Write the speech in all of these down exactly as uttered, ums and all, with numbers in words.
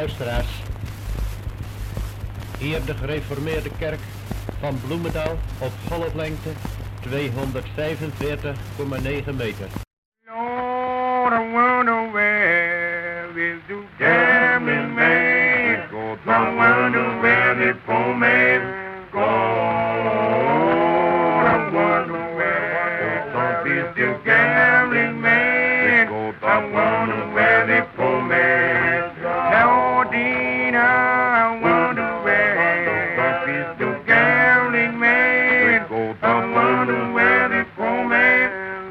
luisteraars. Hier de gereformeerde kerk van Bloemendaal op golflengte tweehonderdvijfenveertig komma negen meter. Lord, I wonder where is the gambling man? I wonder where the poor man gone. I wonder where is the gambling man? I wonder where the poor man gone. Lord, I wonder where is the gambling man? I wonder where the poor man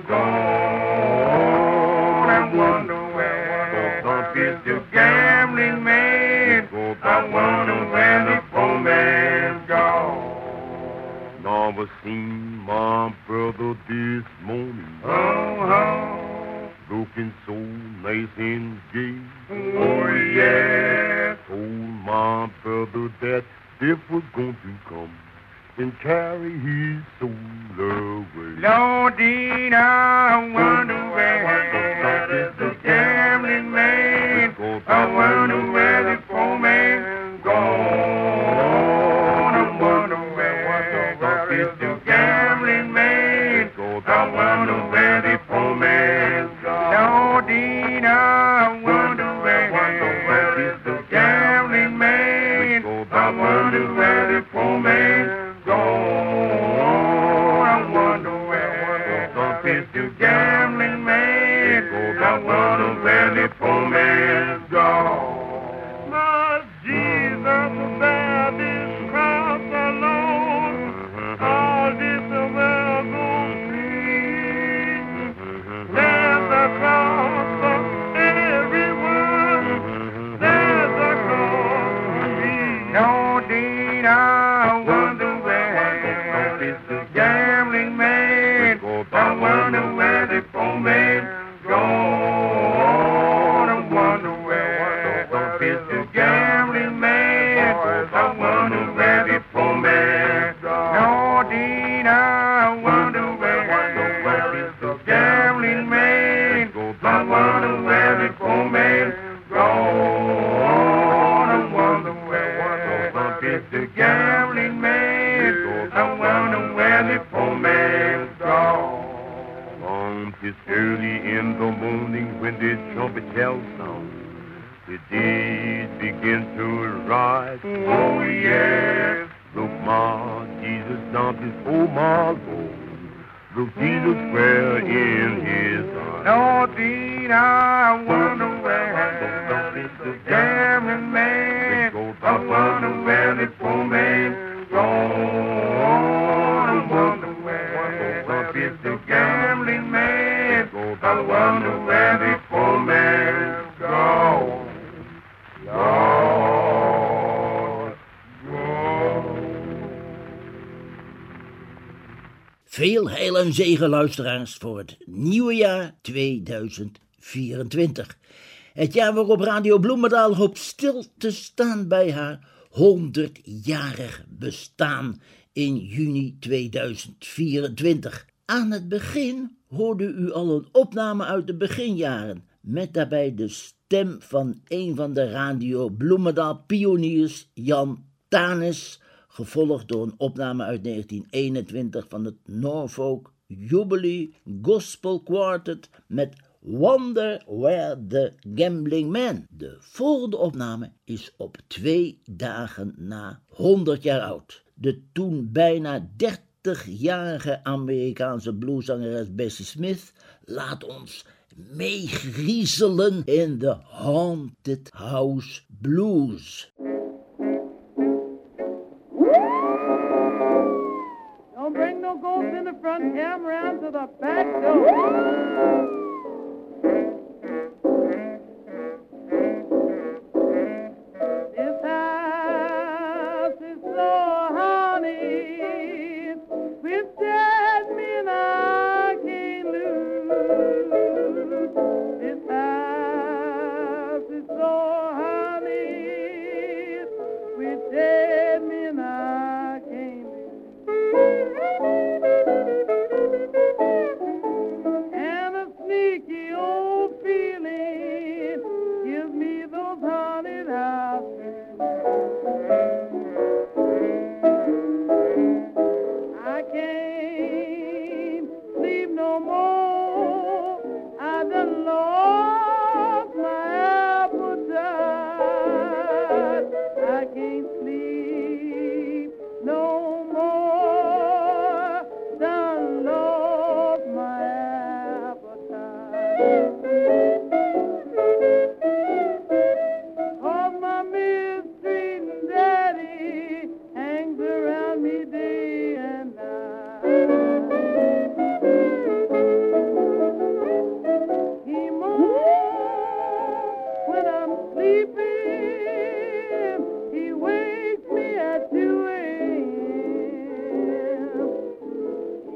gone. I wonder where is the gambling man? I wonder where the poor man gone. Never seen my brother this morning. Oh, oh, Looking so nice and gay. oh, yeah. Told my brother that death was going to come and carry his soul away. Lordine, I wonder where is the gambling man? I wonder where the poor man gone. I wonder where is the gambling man? I wonder where the poor man gone. Lordine, I wonder where is the gambling man? I wonder where the poor man gone. I wonder where is the gambling man? I wonder where the poor man gone. Must Jesus bear this cross alone? All this world goes free. There's a cross for everyone. There's a cross for me. Lordine, I wonder where is the gambling man? I wonder where the poor man gone. I wonder where is the gambling man? I wonder where the poor man gone. Lordine, I wonder where is the gambling man? I wonder where the poor man gone. I wonder where is the gambling man? I wonder where the poor man gone. Um, 'tis early in the morning when the trumpet shall sound. The days begin to rise. Oh, yes. Look, my Jesus down his oh my Lord. Look Jesus square in his eyes. Lordine, I wonder where is the gambling man? I wonder where the poor man gone. I wonder where is the gambling man? I wonder where the poor man gone. Lord, Veel heil en zegen, luisteraars, voor het nieuwe jaar tweeduizend vierentwintig. Het jaar waarop Radio Bloemendaal hoopt stil te staan bij haar honderdjarig bestaan in juni tweeduizend vierentwintig. Aan het begin hoorde u al een opname uit de beginjaren, met daarbij de stem van een van de Radio Bloemendaal pioniers, Jan Tanis, gevolgd door een opname uit negentien eenentwintig van het Norfolk Jubilee Gospel Quartet met Wonder Where the Gambling Man. De volgende opname is op twee dagen na honderd jaar oud. De toen bijna dertigjarige Amerikaanse blueszangeres Bessie Smith laat ons meegriezelen in The Haunted House Blues. Don't bring no ghosts in the front, come round to the back door. This house is so haunted with dead men I can't lose. This house is so haunted with dead men I can't lose. And a sneak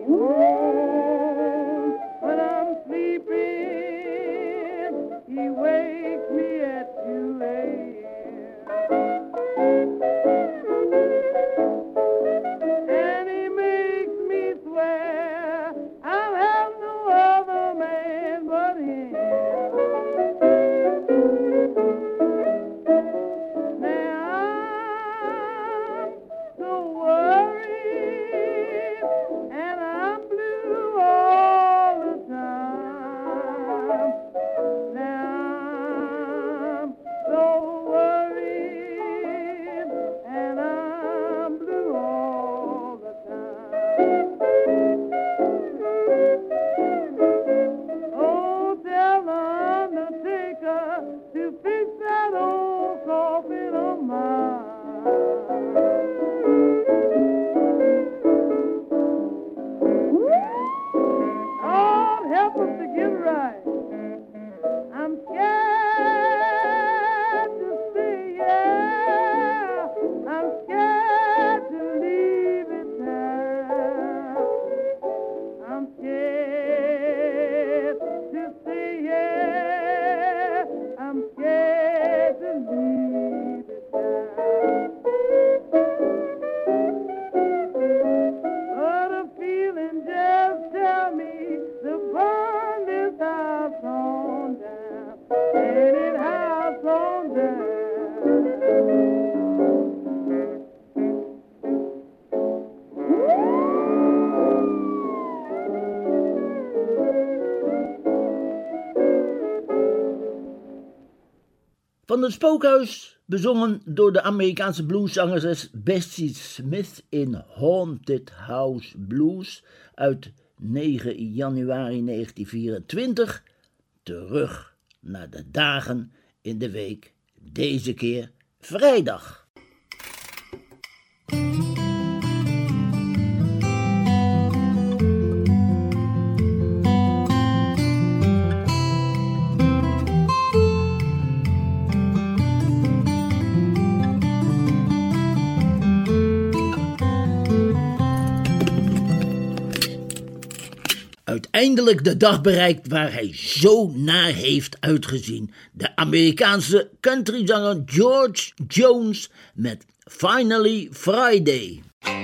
When I'm sleeping, he wakes me at two a.m. And he makes me swear I'll have no other man but him. Now I'm so worried and I'm blue all the time. Now I'm so worried and I'm blue all the time. Oh, tell the undertaker to fix that old coffin of mine. Lord, help us to get right. I'm scared to say yeah. I'm scared to leave it now. I'm scared to say yeah. I'm scared to leave it now. But a feeling just tell me to burn this house on down. Ain't it house on down? Van het Spookhuis, bezongen door de Amerikaanse blueszangeres Bessie Smith in Haunted House Blues uit negen januari negentien vierentwintig, terug naar de dagen in de week, deze keer vrijdag. Uiteindelijk de dag bereikt waar hij zo naar heeft uitgezien. De Amerikaanse countryzanger George Jones met Finally Friday.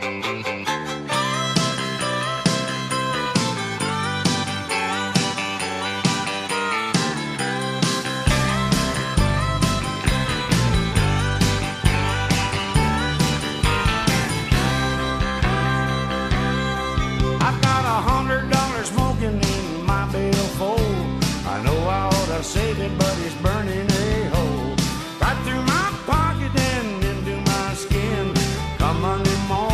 Save it, but it's burning a hole right through my pocket and into my skin. Come Monday morning.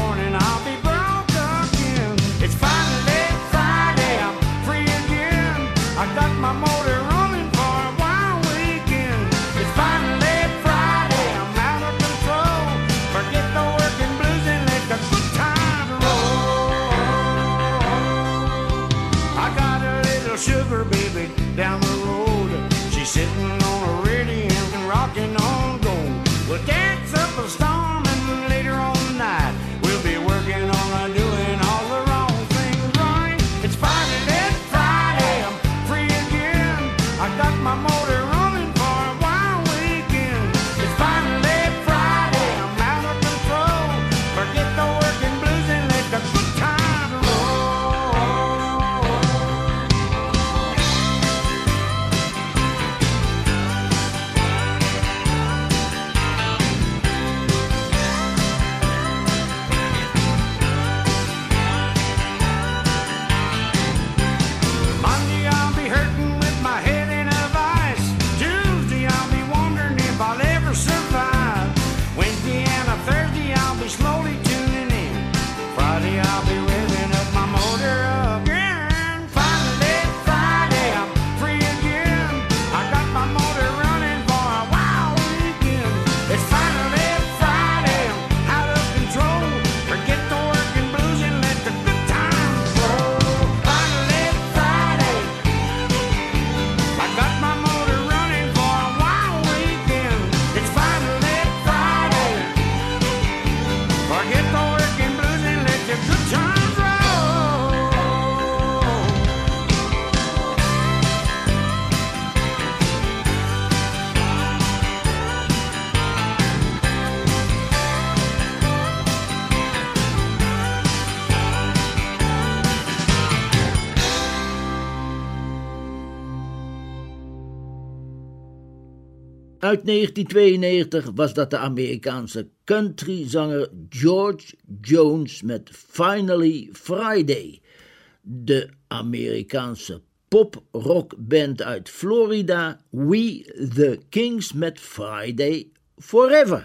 Uit negentien tweeënnegentig was dat de Amerikaanse countryzanger George Jones met Finally Friday. De Amerikaanse pop-rockband uit Florida, We the Kings met Friday Forever.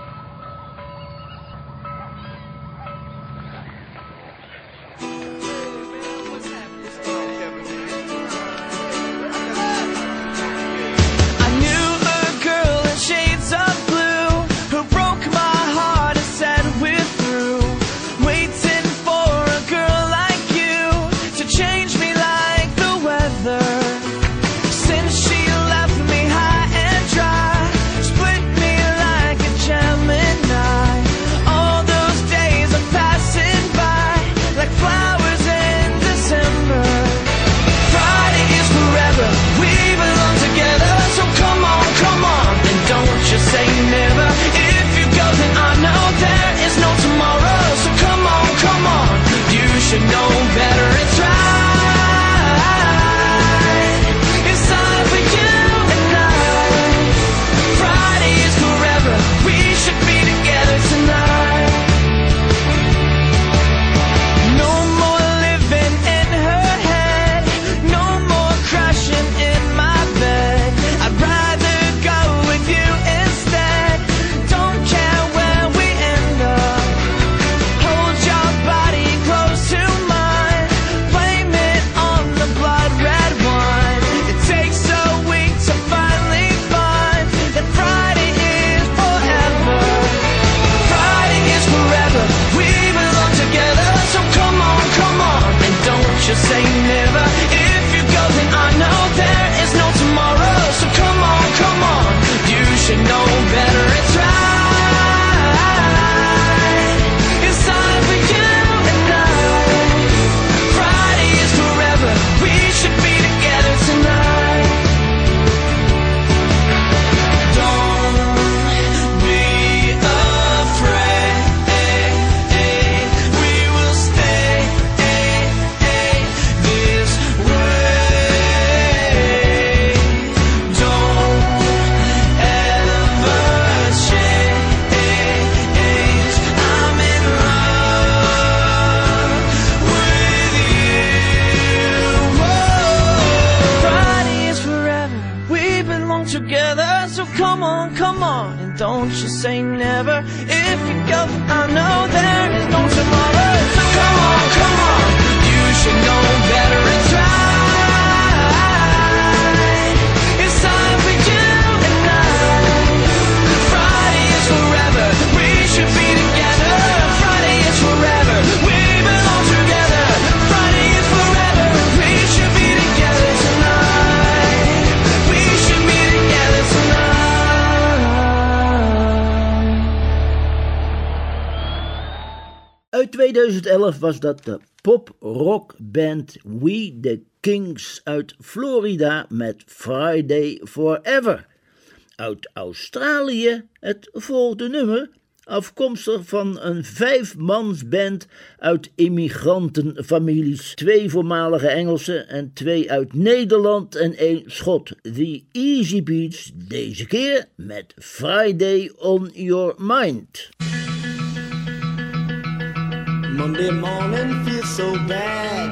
Don't you say never. If you go, I know there is no tomorrow. So come on, come on, you should know better. It's right. It's time for you and I. Friday is forever. We should be together. Friday is forever. We belong together. Friday is forever. We should be together tonight. We should be together tonight. Uit tweeduizend elf was dat de pop-rock-band We the Kings uit Florida met Friday Forever. Uit Australië het volgende nummer, afkomstig van een vijfmansband uit immigrantenfamilies. Twee voormalige Engelsen en twee uit Nederland en één Schot. The Easy Beats, deze keer met Friday on Your Mind. Monday morning feels so bad.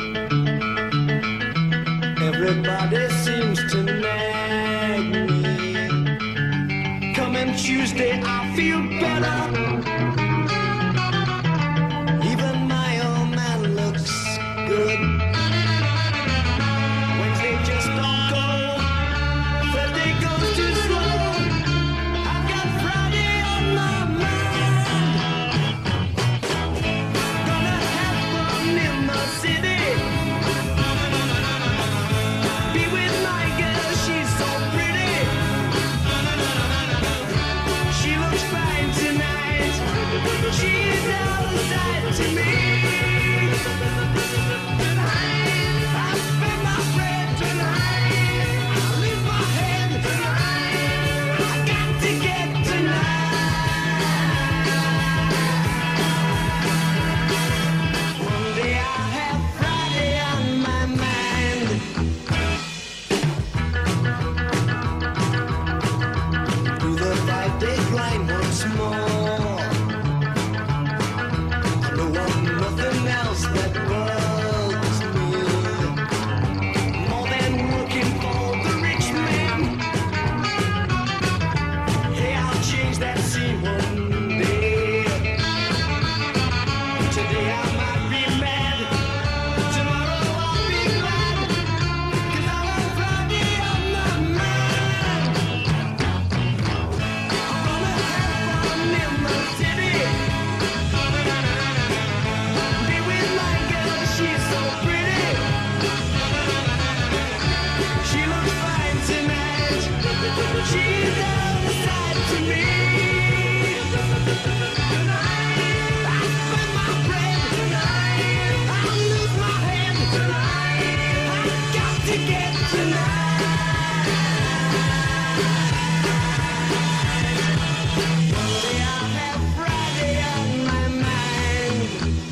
Everybody seems to nag me. Coming Tuesday I feel better. Even my old man looks good. Wednesday just don't go. Thursday goes too slow. I've got Friday on my mind. this that world is near. More than working for the rich man. Hey, I'll change that scene one day. Today I might be mad, tomorrow I'll be glad, 'cause I want Friday on my mind. I'm gonna have fun in the city. Be with my girl, she's so pretty. She looks fine tonight. She's out of sight to me. Tonight, I spend my bread. Tonight, I'll lose my head. Tonight, I've got to get tonight. Say I'll have Friday on my mind.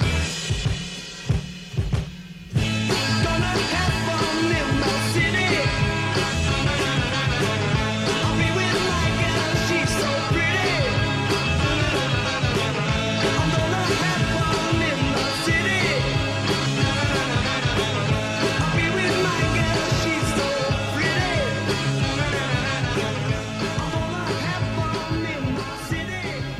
Gonna have fun in the city. I'll be with my girl, she's so pretty. I'm gonna have fun in the city. I'll be with my girl, she's so pretty. I'm gonna have fun in the city.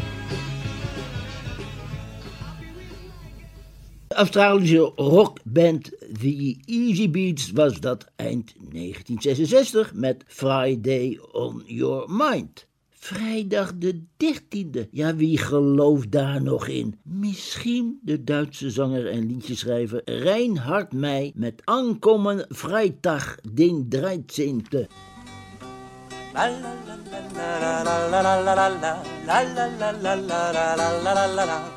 Australische rockband The Easy Beats was dat eind negentien zesenzestig met Friday on Your Mind. Vrijdag de dertiende, ja wie gelooft daar nog in? Misschien de Duitse zanger en liedjeschrijver Reinhard May met Ankommen Freitag den dertiende. La la la la la la la la la la la la la la la la la la la.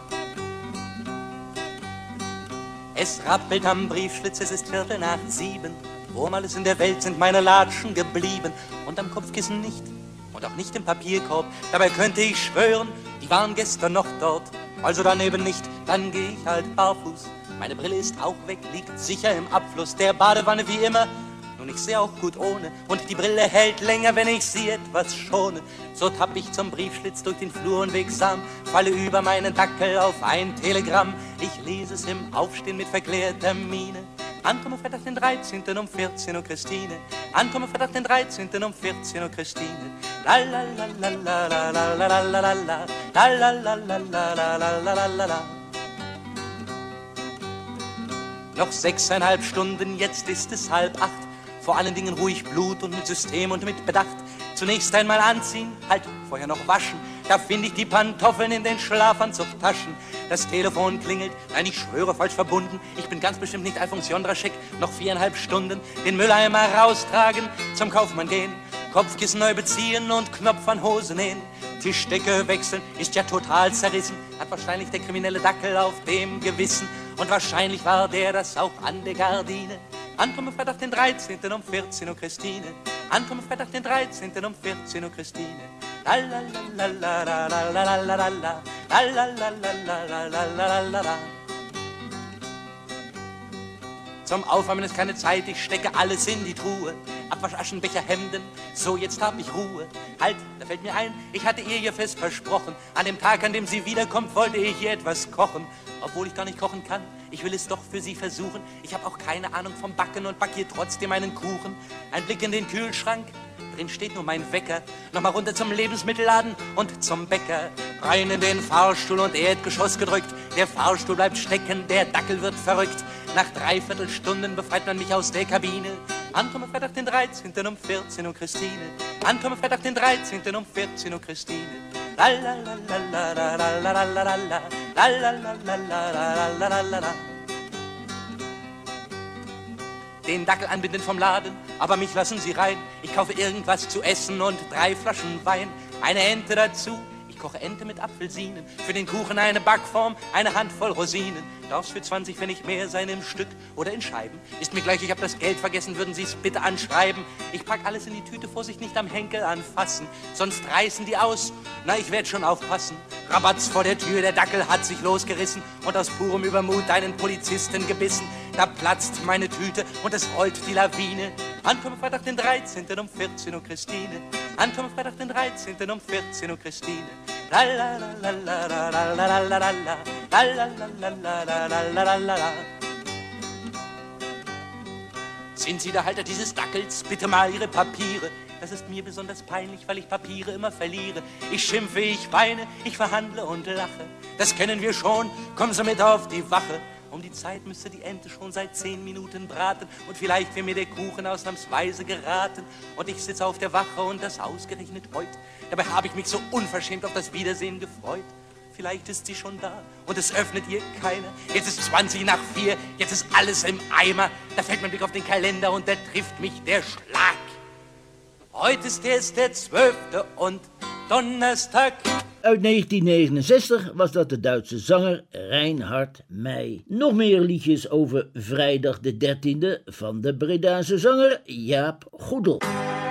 Es rappelt am Briefschlitz, es ist Viertel nach sieben. Worum alles in der Welt sind meine Latschen geblieben? Und am Kopfkissen nicht, und auch nicht im Papierkorb. Dabei könnte ich schwören, die waren gestern noch dort. Also daneben nicht, dann geh ich halt barfuß. Meine Brille ist auch weg, liegt sicher im Abfluss der Badewanne wie immer. Nun, ich seh auch gut ohne, und die Brille hält länger, wenn ich sie etwas schone. So tapp ich zum Briefschlitz durch den Flur unwegsam, falle über meinen Dackel auf ein Telegramm. Ich lese es im Aufstehen mit verklärter Miene. Ankomme Freitag den dreizehnten um vierzehn Uhr Christine. Ankomme Freitag den dreizehnten um vierzehn Uhr Christine. La la la la la la la la la la la la la la la la la la la la. Noch sechseinhalb Stunden, jetzt ist es halb acht. Vor allen Dingen ruhig Blut und mit System und mit Bedacht. Zunächst einmal anziehen, halt, vorher noch waschen. Da finde ich die Pantoffeln in den Schlafanzugtaschen. Das Telefon klingelt, nein, ich schwöre, falsch verbunden. Ich bin ganz bestimmt nicht Alfons Jondraschek. Noch viereinhalb Stunden den Mülleimer raustragen, zum Kaufmann gehen, Kopfkissen neu beziehen und Knopf an Hose nähen. Tischdecke wechseln, ist ja total zerrissen. Hat wahrscheinlich der kriminelle Dackel auf dem Gewissen. Und wahrscheinlich war der das auch an der Gardine. Ankomme Freitag den dreizehnten um vierzehn Uhr Christine. Ankomme Freitag den dreizehnten um vierzehn Uhr Christine. La la la la la la la la la la la la la la la la la la la. Zum Aufwärmen ist keine Zeit, ich stecke alles in die Truhe. Abwasch, Aschenbecher, Hemden, so jetzt hab ich Ruhe. Halt, da fällt mir ein, ich hatte ihr ja fest versprochen. An dem Tag, an dem sie wiederkommt, wollte ich ihr etwas kochen. Obwohl ich gar nicht kochen kann, ich will es doch für sie versuchen. Ich hab auch keine Ahnung vom Backen und back ihr trotzdem einen Kuchen. Ein Blick in den Kühlschrank, drin steht nur mein Wecker. Nochmal runter zum Lebensmittelladen und zum Bäcker. Rein in den Fahrstuhl und Erdgeschoss gedrückt. Der Fahrstuhl bleibt stecken, der Dackel wird verrückt. Nach dreiviertel Stunden befreit man mich aus der Kabine. Ankomme Freitag den dreizehnten um vierzehn Uhr Christine. Ankomme Freitag den dreizehnten um vierzehn Uhr Christine. La la la la la la la la la la la la la la la la la la la. Den Dackel anbinden vom Laden, aber mich lassen sie rein. Ich kaufe irgendwas zu essen und drei Flaschen Wein. Eine Ente dazu, ich koche Ente mit Apfelsinen. Für den Kuchen eine Backform, eine Handvoll Rosinen. Darf's für zwanzig Pfennig mehr sein im Stück oder in Scheiben? Ist mir gleich, ich hab das Geld vergessen, würden Sie's bitte anschreiben. Ich pack alles in die Tüte, Vorsicht, nicht am Henkel anfassen. Sonst reißen die aus, na ich werd schon aufpassen. Rabatz vor der Tür, der Dackel hat sich losgerissen und aus purem Übermut einen Polizisten gebissen. Da platzt meine Tüte und es rollt die Lawine. Ankomme Freitag den dreizehnten um vierzehn Uhr Christine. Ankomme Freitag den dreizehnten um vierzehn Uhr Christine. La la la la la la la la la la la la la la la la la la la la. Sind Sie der Halter dieses Dackels? Bitte mal Ihre Papiere. Das ist mir besonders peinlich, weil ich Papiere immer verliere. Ich schimpfe, ich weine, ich verhandle und lache. Das kennen wir schon, kommen Sie mit auf die Wache. Um die Zeit müsste die Ente schon seit zehn Minuten braten. Und vielleicht wäre mir der Kuchen ausnahmsweise geraten. Und ich sitze auf der Wache und das ausgerechnet heut. Dabei habe ich mich so unverschämt auf das Wiedersehen gefreut. Vielleicht ist sie schon da und es öffnet ihr keiner. Jetzt ist zwanzig nach vier, jetzt ist alles im Eimer. Da fällt mein Blick auf den Kalender und da trifft mich der Schlag. Heute ist erst der zwölfte und Donnerstag. Uit negentien negenenzestig was dat de Duitse zanger Reinhard Mey. Nog meer liedjes over vrijdag de dertiende van de Bredaanse zanger Jaap Goedel.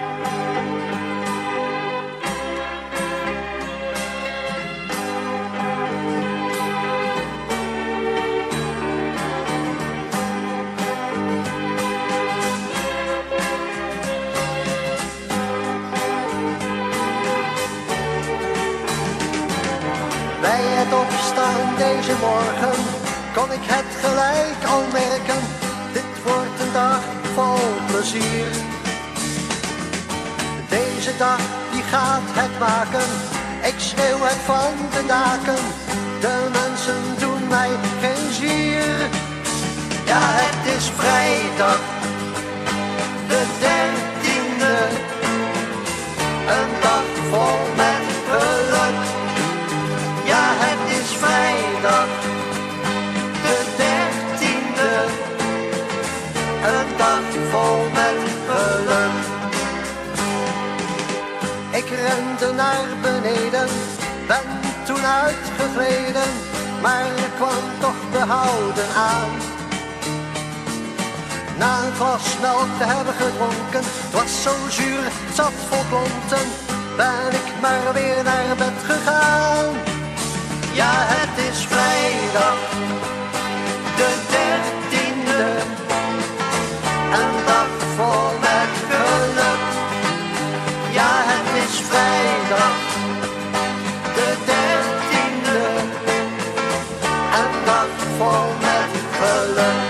Bij het opstaan deze morgen kon ik het gelijk al merken. Dit wordt een dag vol plezier. Deze dag die gaat het maken. Ik schreeuw het van de daken. De mensen doen mij geen zier. Ja, het is vrijdag, de dertiende. Een dag vol met geluk. Ja, het is vrijdag, de dertiende, een dag vol met geluk. Ik rende naar beneden, ben toen uitgegleden, maar kwam toch behouden aan. Na een glas melk te hebben gedronken, het was zo zuur, het zat vol klonten, ben ik maar weer naar bed gegaan. Ja, het is vrijdag, de dertiende, een dag vol met geluk. Ja, het is vrijdag, de dertiende, een dag vol met geluk.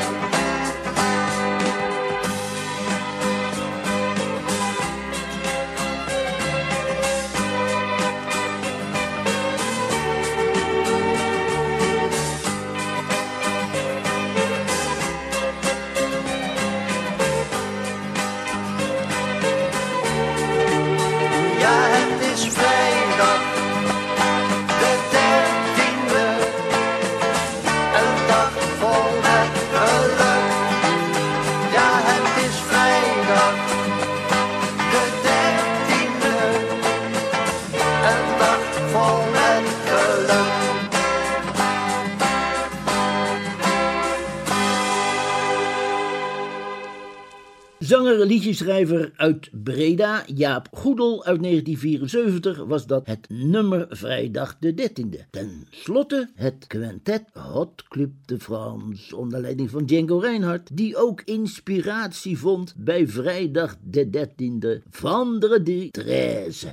Zanger en liedjeschrijver uit Breda, Jaap Goedel uit negentien vierenzeventig, was dat het nummer Vrijdag de dertiende. Ten slotte het quintet Hot Club de France onder leiding van Django Reinhardt, die ook inspiratie vond bij Vrijdag de dertiende Vendredi treize.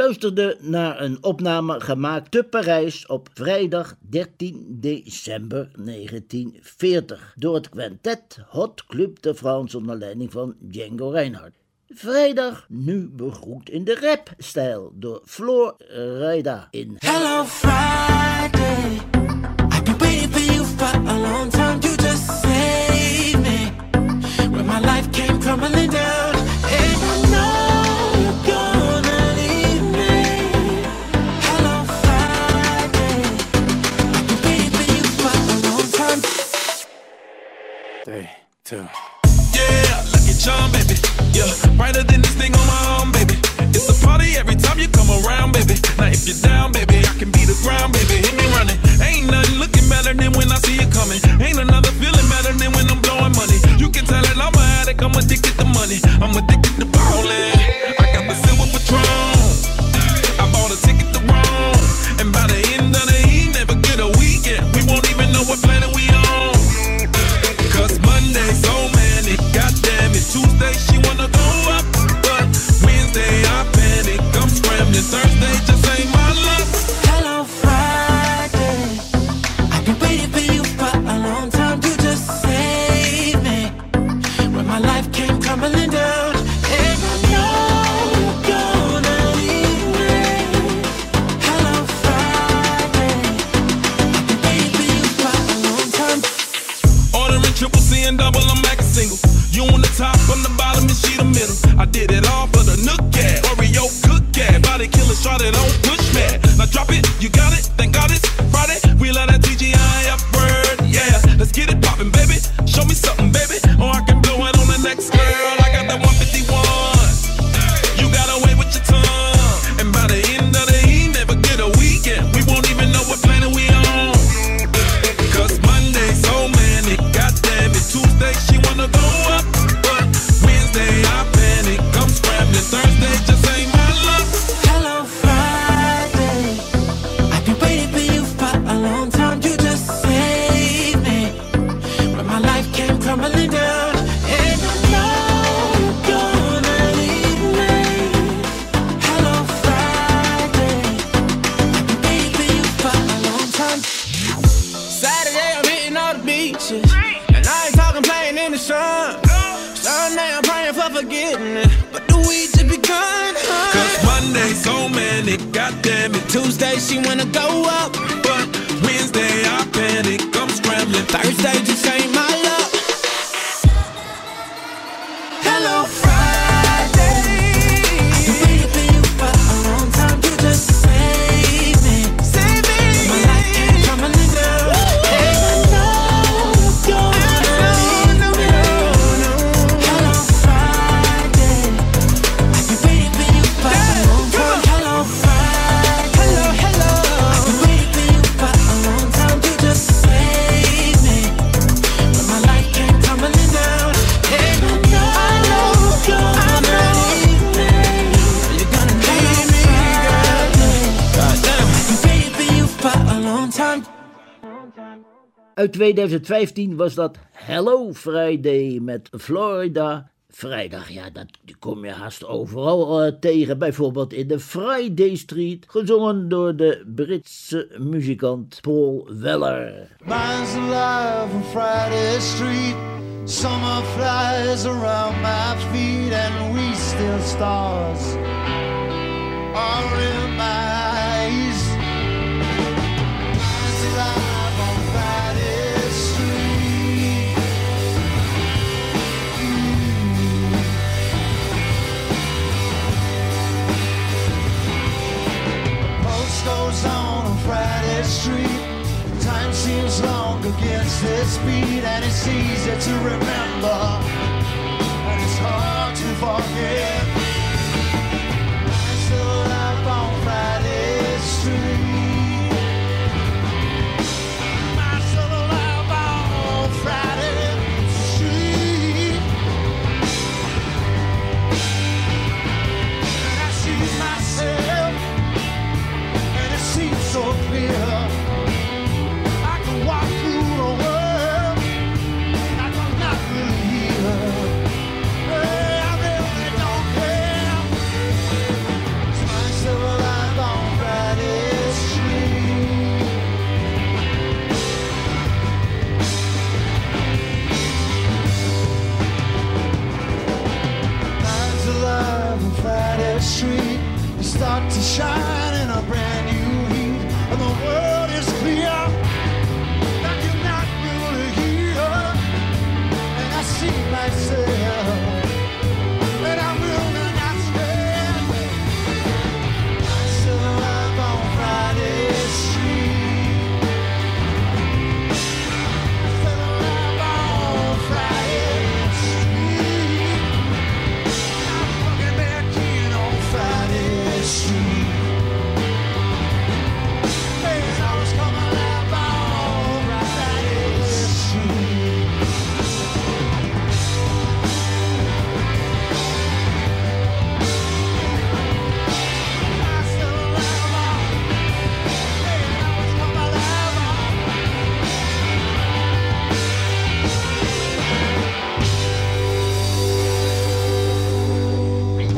luisterde naar een opname gemaakt te Parijs op vrijdag dertien december negentien veertig door het kwartet Hot Club de France onder leiding van Django Reinhardt. Vrijdag nu begroet in de rap-stijl door Florida in Hello Friday, I've been waiting for you for a long time. You just saved me when my life came crumbling down. And I know you're gonna leave me. Hello Friday, I've been waiting for you for a long time. Three, two. Yeah, Lucky Charm, baby. Yeah, brighter than this thing on my arm, baby. It's a party every time you come around, baby. Now if you're down, baby, I can be the ground, baby. Hit me running. Ain't nothing looking better than when I see you coming. Ain't another feeling better than when I'm blowing money. You can tell that I'm an addict, I'm addicted to money. I'm addicted to ballin'. I got the silver Patron. I bought a ticket to Rome. And by the end of the E, never get a weekend. We won't even know what planet we on. Cause Monday's so manic, goddamn it. Tuesday she wanna go up, but Wednesday I panic. I'm scrambling, Thursday just ain't my luck. Hello Friday, I've been waiting for you for a long time. You just saved me when my life came crumbling down. And I know you're gonna leave me. Hello Friday, I've been waiting for you for a long time. Ordering triple C and double, I'm back a single. You on the top, on the bottom, and she the middle. I did it all for the Nook cat, Oreo cook cat, body killer, shot it on push mat. Now drop it, you got it, thank God it's Friday. We let that T G I up word, yeah. Let's get it poppin', baby. Show me something, baby, or I can blow it on the next girl. I got that one fifty-one. You got away with your tongue, and by the end of the E, never get a weekend. We won't even know what planet we on. Cause Monday's so manic, goddamn it. Tuesday she wanna go up, but Wednesday I panic. I'm scrambling, Thursday just ain't my luck. Hello Friday, I've been waiting for you for a long time. You just saved me when my life came crumbling down. And I know you're gonna leave me. Hello Friday, I've been waiting for you for a long time. Saturday I'm hitting all the beaches, and I ain't talking playing in the sun. Sunday I'm praying for forgiveness, but the week just begun. Cause Monday's so manic, goddamn it. Tuesday she wanna go up, But Wednesday I panic. I'm scrambling, Thursday just ain't my luck. Hello Friday, I've been waiting for you for a long time. You just saved me. Save me. My life came crumbling down. And I know you're gonna leave me. Hello Friday, I've been waiting for you for a long time. Hello Friday, Hello, hello. I've been waiting for you for a long time. You just saved me when my life came crumbling down. And I know you're gonna leave me. You're gonna Hello leave me, girl. Friday, Goddamn. I've been waiting for you for a long time. Uit tweeduizend vijftien was dat Hello Friday met Florida. Vrijdag, ja, dat die kom je haast overal eh, tegen. Bijvoorbeeld in de Friday Street, gezongen door de Britse muzikant Paul Weller. Mine's alive on Friday Street. Summer flies around my feet, and we still stars are in my eyes. Mine's alive on Friday Street. Post goes on on Friday Street. Time seems long against its speed, and it's easy to remember, and it's hard to forget. I'm still alive on Friday Street. I'm still alive on Friday Street. And I see myself, and it seems so clear. Walk through the world like I'm not really here. Hey, I really don't care.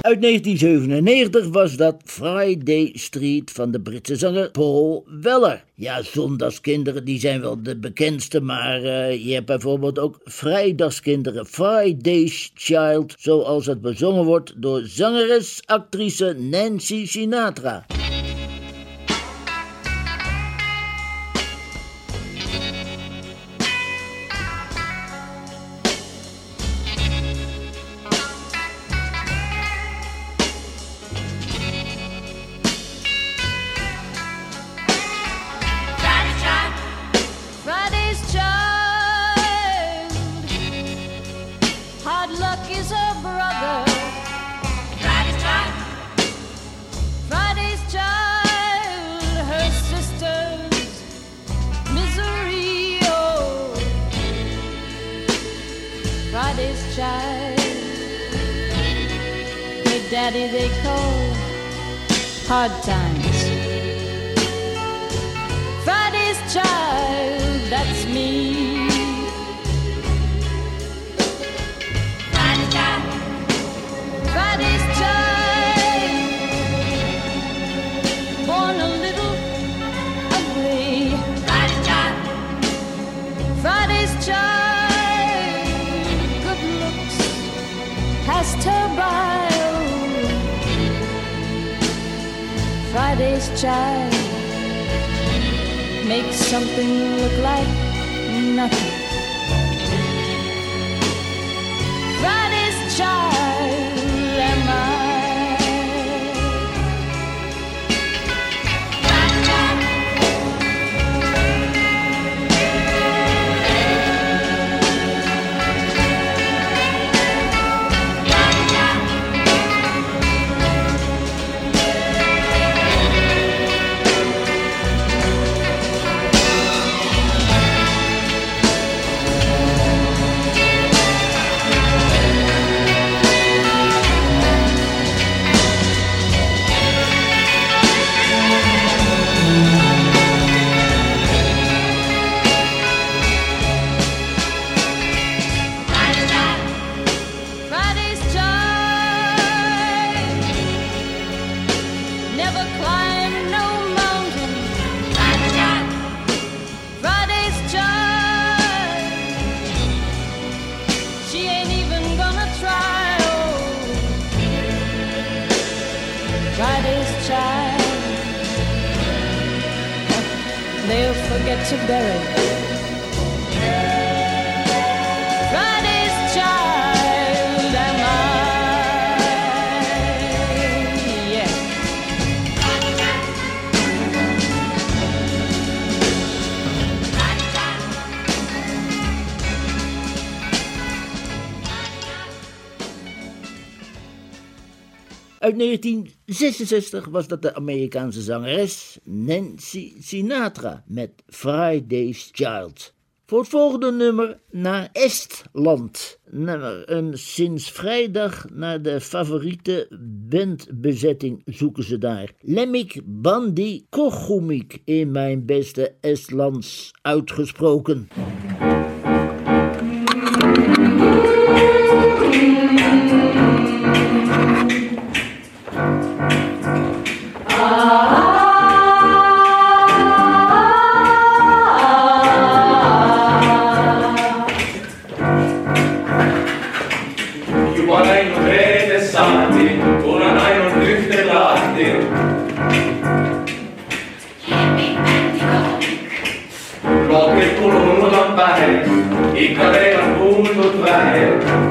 Uit negentien zevenennegentig was dat Friday Street van de Britse zanger Paul Weller. Ja, Zondagskinderen, die zijn wel de bekendste, maar uh, je hebt bijvoorbeeld ook Vrijdagskinderen, Friday's Child, zoals het bezongen wordt door zangeres, actrice Nancy Sinatra. Daddy they call hard times. Friday's child, that's me. Friday's child, Friday's child, born a little ugly. Friday's child, Friday's child, good looks passed her by. Friday's child makes something look like nothing. Friday's child am I. They'll forget to bury Friday's child am I. Yeah. Uit negentien zesenzestig was dat de Amerikaanse zangeres Nancy Sinatra met Friday's Child. Voor het volgende nummer naar Estland. Nummer een sinds vrijdag naar de favoriete bandbezetting zoeken ze daar. Lemmik Bandi Kohumik in mijn beste Estlands uitgesproken. Ikka teil on kuuldud vähe.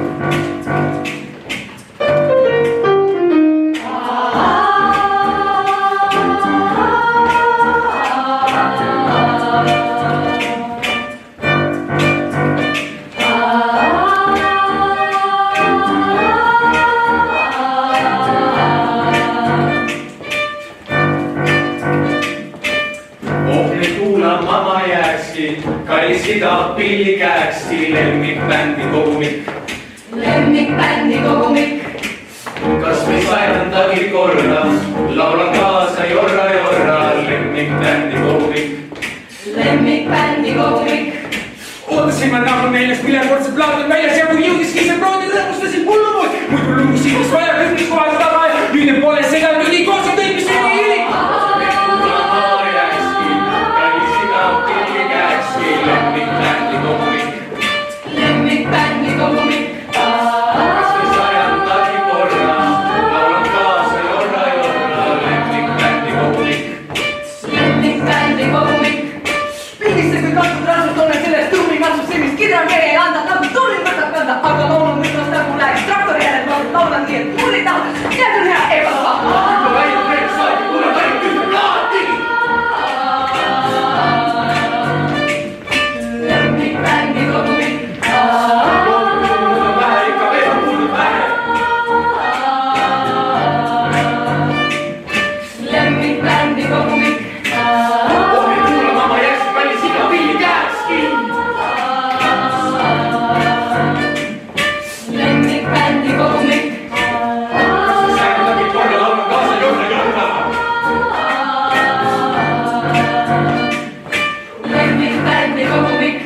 Karisida pilli käesti lemmikbändi kogumik. Lemmikbändi kogumik. Kas või sajandagi korda laulan kaasa jorra jorra lemmikbändi kogumik. Lemmikbändi kogumik. ootasin ma nagu neljas miljardikordsed plaad on väljas ja kui jõudiski see proodi, rõõmustasin hullumood. muidu lugusid, mis vaja kõik kohal taga ja nüüd need pole segatud nii koos ja kõik, mis oli hilik. Lemmikbändi kogumik. Lemmikbändi kogumik. Kas me sajandagi korra laulan kaasa jorra jorra. Lemmikbändi kogumik. Lemmikbändi kogumik. Pildisse kui kasvud rasvust olen sellest tuumi kasvub see, mis kirja keel anda nagu tuuli võtab kanda. Aga laulun mõtlas nagu läheks traktori järel laulan, laulan nii, et muuli taha. Jääd on hea ebapaha. Kui väidu veel saadi, kuule väidu kümme plaati. Lemmikbändi kogumik. Kuulud vähe, ikka veel kuulud vähe. Lemmikbändi kogumik. Ohi kuulama ma jääksin välis iga pilli käekski. Lemmikbändi kogumik. Kas me sajandagi korra laulan kaasa jorra jorra. Lemmikbändi kogumik.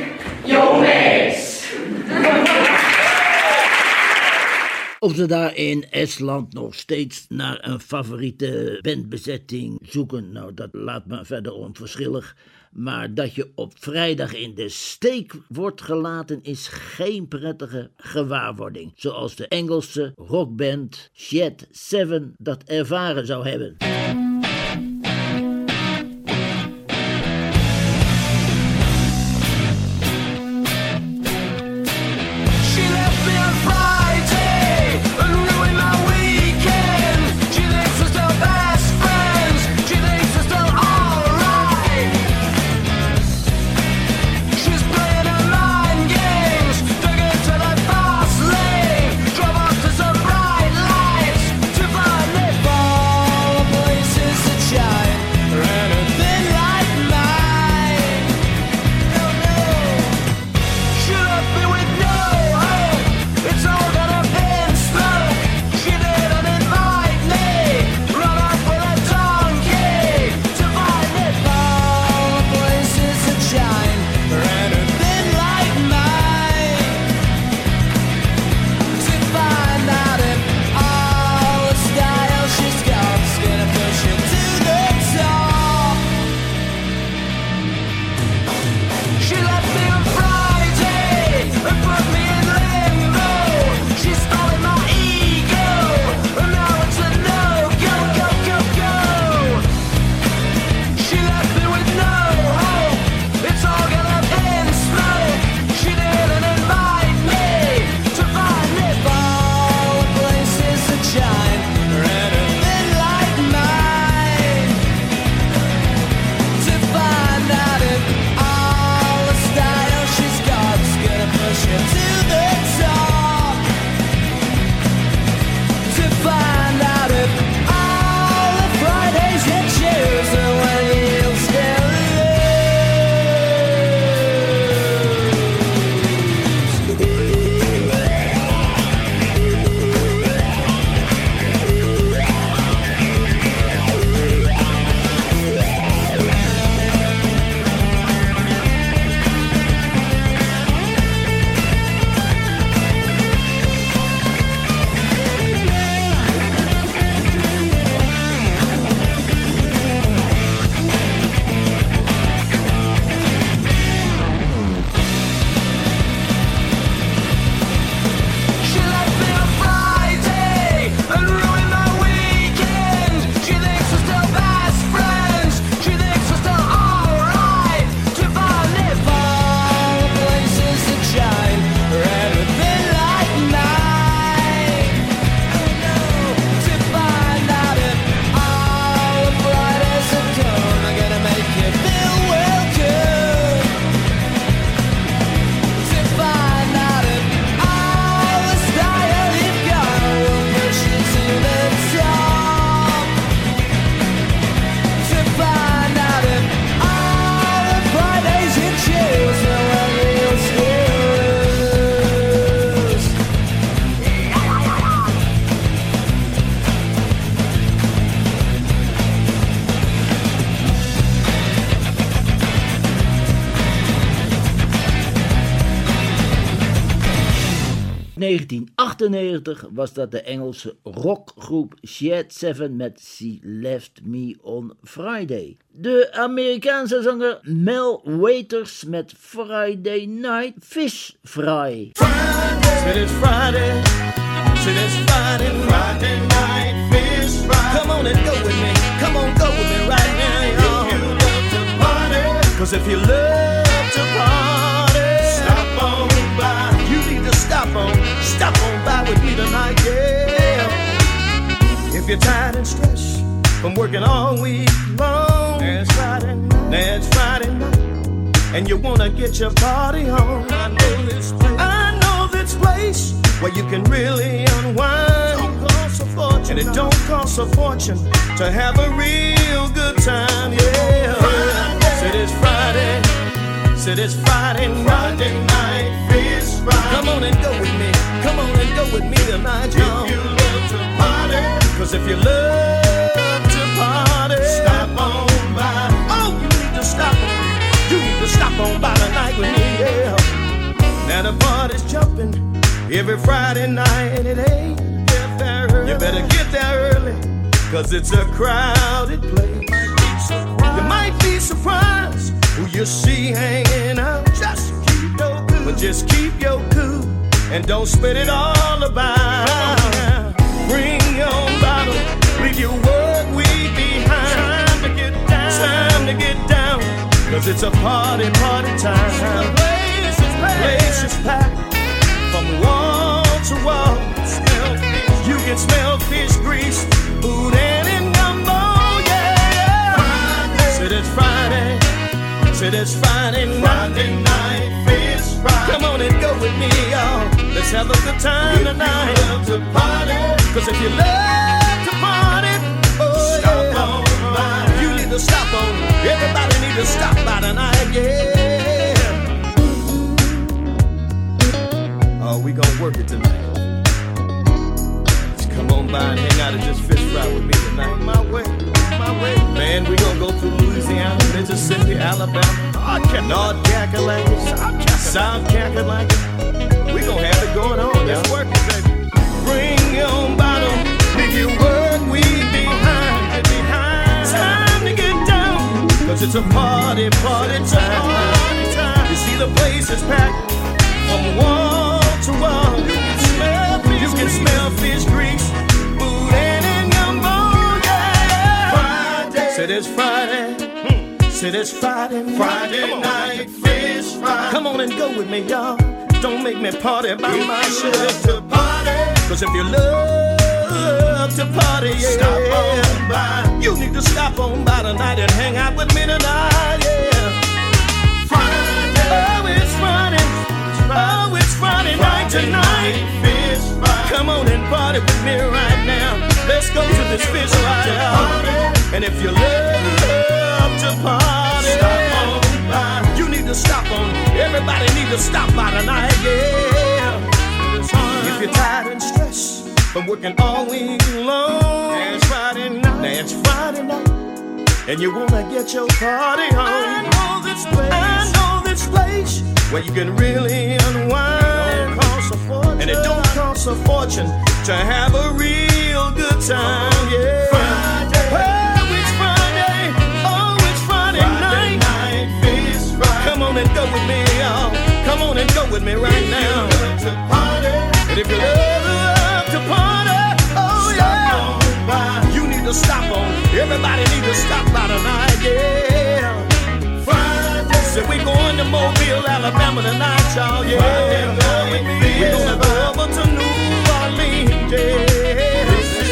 Of ze daar in Estland nog steeds naar een favoriete bandbezetting zoeken, nou dat laat me verder onverschillig. Maar dat je op vrijdag in de steek wordt gelaten is geen prettige gewaarwording. Zoals de Engelse rockband Shed Seven dat ervaren zou hebben. Places negentien achtennegentig was dat de Engelse rockgroep Shed Seven met She Left Me on Friday. De Amerikaanse zanger Mel Waiters met Friday Night Fish Fry. Said it's Friday, said it's Friday, Friday night fish fry. Come on and go with me, come on go with me right now, y'all. If you love to party, cause if you love to party, stop on by. You need to stop on, stop on by with me tonight, yeah. If you're tired and stressed from working all week long, it's Friday night, it's Friday night, and you wanna get your party on. I know this place, I know this place where you can really unwind. Don't cost a fortune, and it don't cost a fortune to have a real good time, yeah. Said it's Friday, said it's Friday night, Friday night fish fry. Come on and go with me, come on and go with me tonight, y'all. If you love to party, cause if you love to party, stop on by. Oh, you need to stop on, you need to stop on by tonight with me, yeah. Now the party's jumping every Friday night, it ain't get there early. You better get there early, cause it's a crowded place. You might be surprised who you see hanging out. Just keep your cool, but just keep your cool, and don't spit it all about. Bring your bottle, leave your work week behind. Time to get down, time to get down, cause it's a party, party time. Place is packed, place is packed from wall to wall. You can smell fish grease, food and gumbo, yeah. Friday. Said it's Friday, said it's Friday night, Friday night fish fry. Come on and go with me, y'all. Let's have a good time if tonight. You love to party, cause if you love to party, oh stop yeah. on by. You need to stop on, everybody need to stop by tonight, yeah. Oh, we gon' work it tonight. Just come on by and hang out and just fish fry with me tonight. My way, my way. Man, we gon' go through Louisiana, Mississippi, Alabama, North Carolina, South Carolina. We gon' have it going on. Let's work it, baby. Bring your bottle, leave your work week behind. behind. Time to get down, cause it's a party, party time. You see the place is packed from wall to wall. You can smell fish, you can smell fish grease, food and gumbo, yeah. Friday, said it's Friday, hmm. said it's Friday, Friday night fish fry. Come on and go with me, y'all. Don't make me party by you myself. To party, cause if you love to party, yeah, stop on by. You need to stop on by tonight and hang out with me tonight, yeah. Friday, oh it's Friday. Oh, it's Friday night tonight. Fish fry. Come on and party with me right now. Let's go to this fish fry. And if you love to party, stop on by. You need to stop on. Everybody need to stop by tonight, yeah. If you're tired and stressed from working all week long, it's Friday night. Now it's Friday night, and you wanna get your party on. I know this place. I know this place where you can really unwind. Don't cost a fortune, and it don't cost a fortune to have a real good time, yeah. Friday, oh it's Friday, oh it's Friday, Friday night. night fish fry. Come on and go with me, y'all. Come on and go with me right if now. You love to party, and if you love, love to party, oh stop yeah. on by. You need to stop on. Everybody need to stop by tonight, yeah. Said we going to Mobile, Alabama tonight, y'all, yeah. We gonna go over to New Orleans, yeah.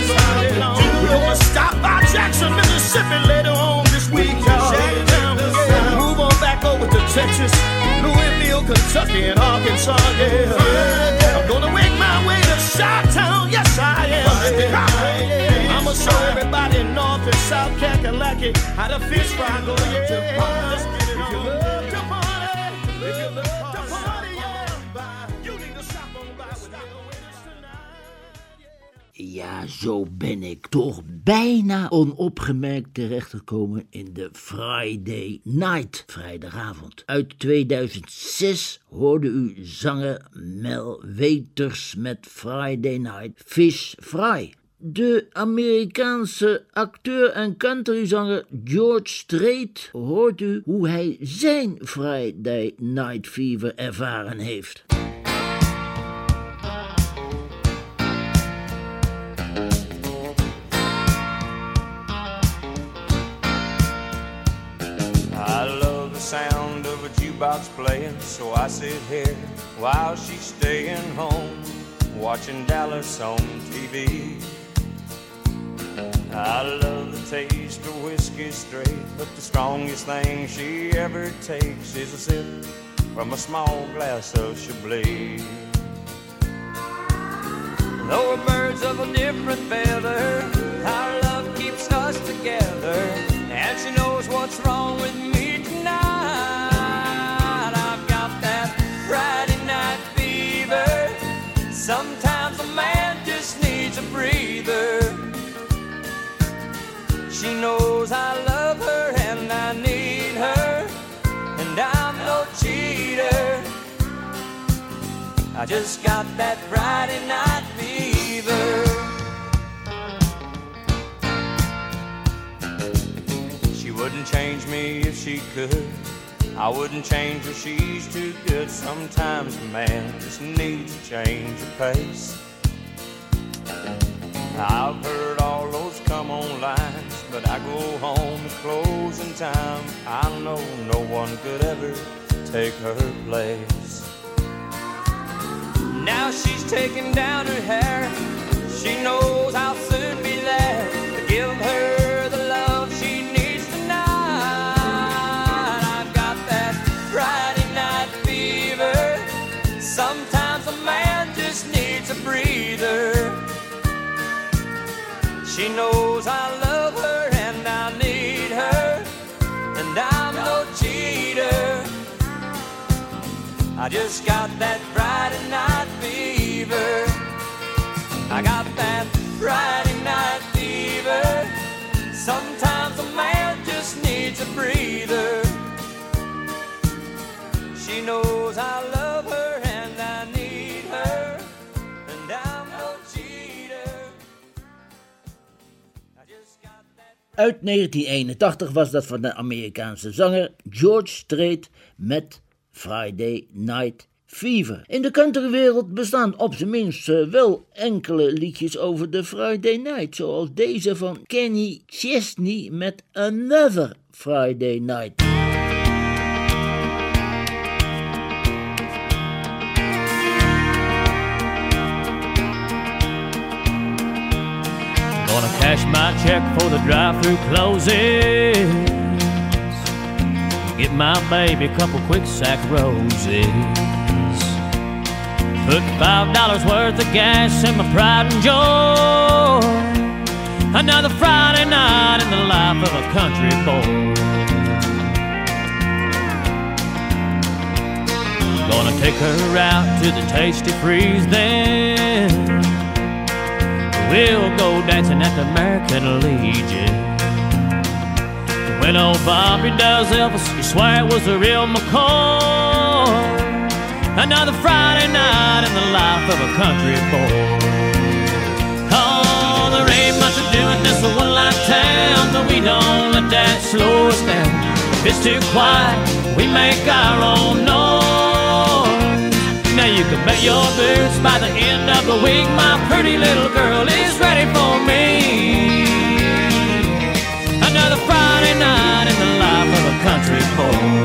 We gonna stop by Jackson, Mississippi later on this week, y'all. Move on back over to Texas, Louisville, Kentucky, and Arkansas, yeah. I'm gonna make my way to Chi-Town, yes I am. I'ma show everybody in North and South Kakalaki how to fish fry go, yeah. Let's get it on. ja, zo ben ik toch bijna onopgemerkt terechtgekomen in de Friday Night, vrijdagavond. Uit tweeduizend zes hoorde u zanger Mel Weters met Friday Night Fish Fry. De Amerikaanse acteur en countryzanger George Strait hoort u hoe hij zijn Friday Night Fever ervaren heeft. I love the sound of a jukebox playing, so I sit here while she's staying home, watching Dallas on T V. I love the taste of whiskey straight, but the strongest thing she ever takes is a sip from a small glass of Chablis. Though we're birds of a different feather, our love keeps us together, and she knows what's wrong with me tonight. I've got that Friday night fever. Sometimes a man just needs a breather. She knows I love her and I need her, and I'm no cheater. I just got that Friday night fever. She wouldn't change me if she could. I wouldn't change her, she's too good. Sometimes a man just needs a change of pace. I've heard all those come on lines, but I go home at closing time. I know no one could ever take her place. Now she's taking down her hair. She knows I'll soon be there to give her the love she needs tonight. I've got that Friday night fever. Sometimes a man just needs a breather. She knows I love her and I need her, and I'm no cheater. I just got that Friday night fever. I got that Friday night fever. Sometimes a man just needs a breather. She knows I love her and I need her, and I'm no cheater. Uit negentien eenentachtig was dat van de Amerikaanse zanger George Strait met Friday Night Fever. In de countrywereld bestaan op zijn minst uh, wel enkele liedjes over de Friday Night, zoals deze van Kenny Chesney met Another Friday Night. Gonna cash my check for the drive-thru closes. Get my baby a couple quick sack roses. Put five dollars worth of gas in my pride and joy. Another Friday night in the life of a country boy. Gonna take her out to the Tasty Freeze then. We'll go dancing at the American Legion. When old Bobby does Elvis, you swear it was the real McCoy. Another Friday night in the life of a country boy. Oh, there ain't much of doing this a one-life town, but we don't let that slow us down. If it's too quiet, we make our own noise. Now you can bet your boots by the end of the week my pretty little girl is ready for me. Another Friday night in the life of a country boy.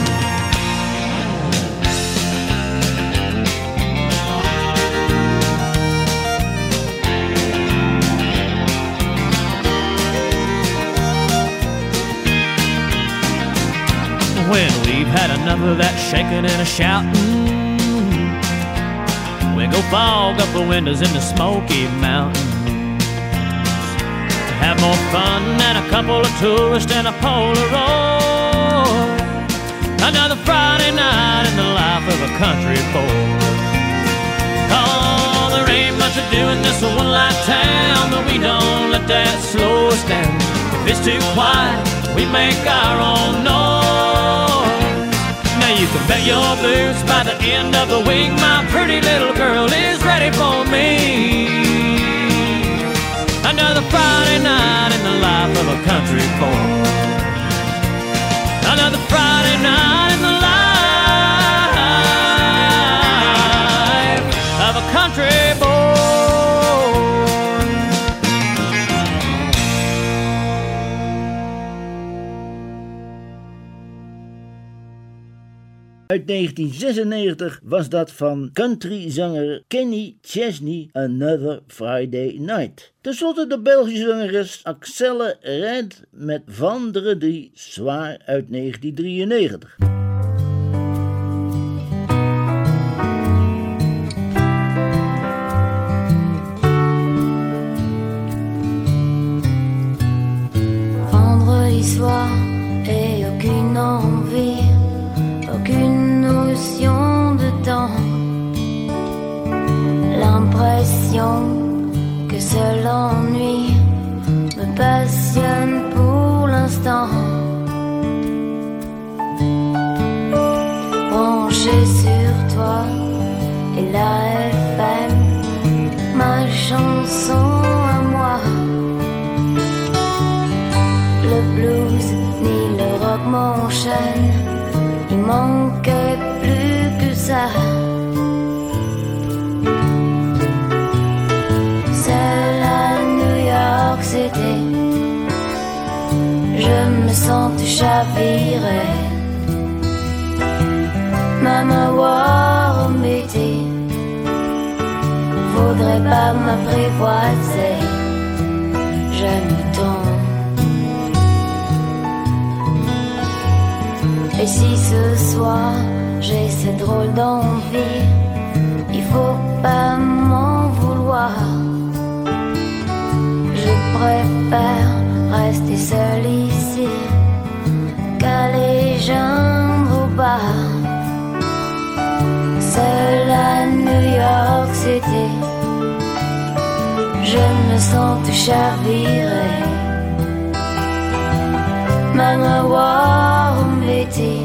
When we've had enough of that shaking and a shouting, we go fog up the windows in the Smoky Mountains. Have more fun than a couple of tourists and a Polaroid. Another Friday night in the life of a country boy. Oh, there ain't much of doing this a one-life town, we don't let that slow us down. If it's too quiet, we make our own noise. Now you can bet your boots by the end of the week, my pretty little girl is ready for me. Another Friday night in the life of a country boy. Another Friday night in the life of a country boy. Uit negentien zesennegentig was dat van countryzanger Kenny Chesney, Another Friday Night. Ten slotte de Belgische zangeres Axelle Red met Vendredi Soir uit negentien drieënnegentig. Vendredi soir et aucune envie, aucune notion de temps, l'impression que seul l'ennui me passionne pour l'instant. Branché sur toi et la F M, ma chanson à moi. Le blues ni le rock m'enchaîne, il manquait plus que ça. Seul à New York City, je me sens chavirer. Même à War City, faudrait pas m'apprivoiser. Je me tombe. Et si ce soir j'ai cette drôle d'envie, il faut pas m'en vouloir. Je préfère rester seul ici qu'aller geindre au bar. Seul à New York City, je me sens tout chavirer. Même à Warm City,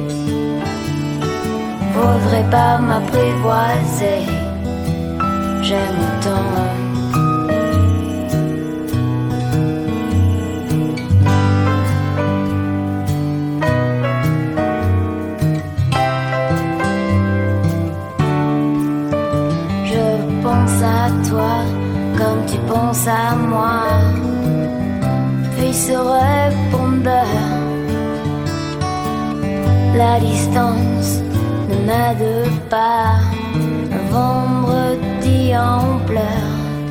faudrait pas m'apprivoiser. J'aime tant. Je pense à toi comme tu penses à moi, puis ce répondeur. La distance ne m'aide pas, un vendredi en pleurs.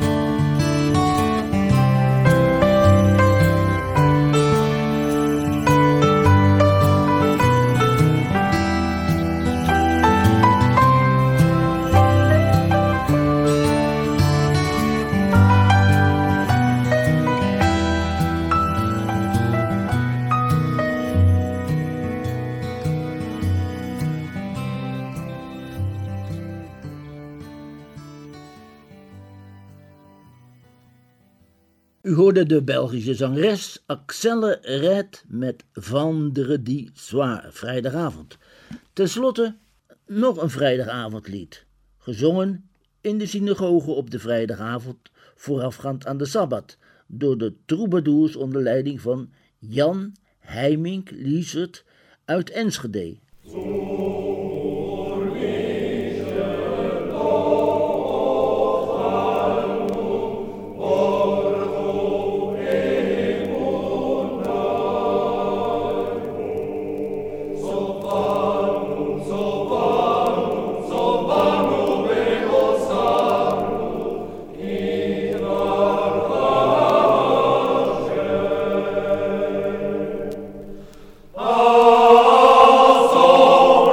U hoorde de Belgische zangeres Axelle Red met Vendredi Soir, vrijdagavond. Ten slotte nog een vrijdagavondlied, gezongen in de synagoge op de vrijdagavond voorafgaand aan de Sabbat, door de troubadours onder leiding van Jan Heimink Liesert uit Enschede. Oh, so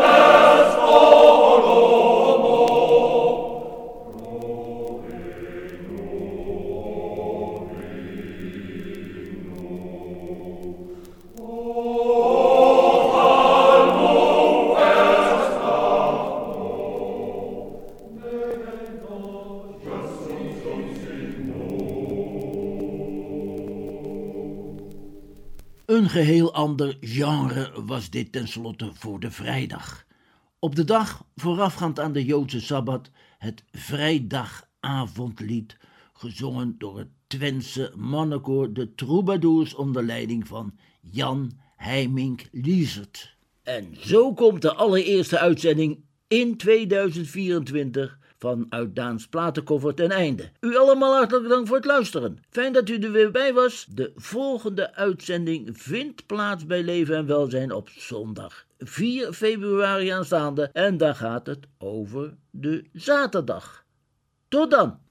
Een geheel ander genre was dit tenslotte voor de vrijdag. Op de dag voorafgaand aan de Joodse Sabbat het vrijdagavondlied, gezongen door het Twentse mannenkoor de Troubadours onder leiding van Jan Heimink Liesert. En zo komt de allereerste uitzending in tweeduizend vierentwintig vanuit Daans Platenkoffer ten einde. U allemaal hartelijk dank voor het luisteren. Fijn dat u er weer bij was. De volgende uitzending vindt plaats bij Leven en Welzijn op zondag vier februari aanstaande. En daar gaat het over de zaterdag. Tot dan!